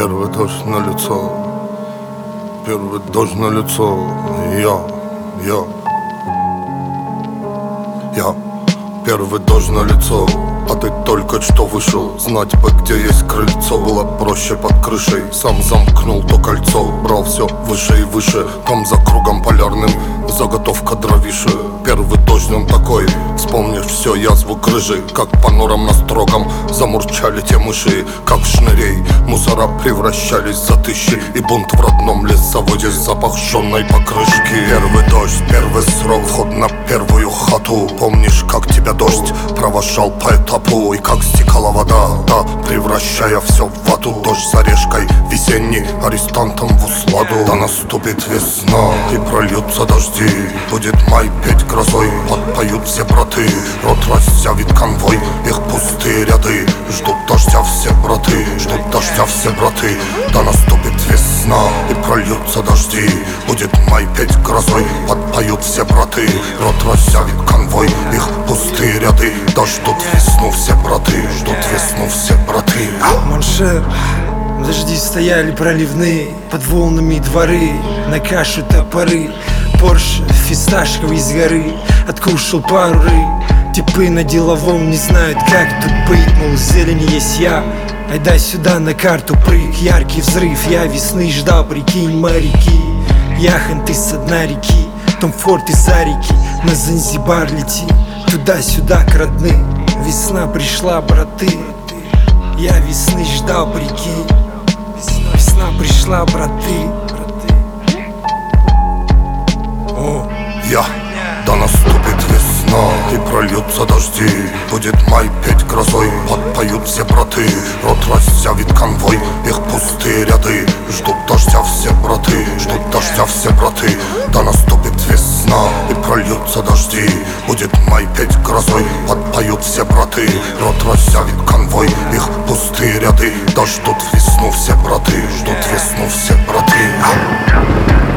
Первый дождь на лицо, первый дождь на лицо. Я первый дождь на лицо, а ты только что вышел. Знать бы, где есть крыльцо, было проще под крышей. Сам замкнул то кольцо, брал все выше и выше. Там за кругом полярным заготовка дровиши. Первый дождь он такой, вспомнишь все, язву грыжи. Как по норам на строгом замурчали те мыши. Как шнырей мусора превращались за тысячи. И бунт в родном лесоводе, запах жжённой покрышки. Первый дождь, первый срок, вход на первую хату. Помнишь, как тебя дождь провожал по этапу? И как стекала вода, да, превращая все в вату. Дождь с орешкой весенний, арестантом в усладу. Да наступит весна и прольются дожди. Будет май петь грозой, подпоют все браты. Рот разъявит конвой, их пустые ряды. Ждут дождя все браты, ждут дождя все браты. Да наступит весна и прольются дожди. Будет май петь грозой, подпоют все браты. Рот разъявит конвой, их пустые ряды. Да ждут весну все браты, ждут весну все браты. Моншер, дожди стояли проливные, под волнами дворы, на кашу топоры. Порш фисташковый из горы, откушал пару рыб. Типы на деловом не знают, как тут быть. Мол, зелень есть я, айда сюда на карту прыг. Яркий взрыв, я весны ждал, прикинь, моряки. Яхонты со дна реки, Том Форд из-за реки. На Занзибар лети, туда-сюда к родным. Весна пришла, браты, я весны ждал, прикинь. Весна пришла, браты. Да наступит весна и прольются дожди. Будет май петь грозой, подпоют все браты. Рот разъявит конвой, их пустые ряды. Ждут дождя все браты, ждут дождя все браты. Да наступит весна и прольются дожди. Будет май петь грозой, подпоют все браты. Рот разъявит конвой, их пустые ряды. Да ждут весну все браты, ждут весну все браты.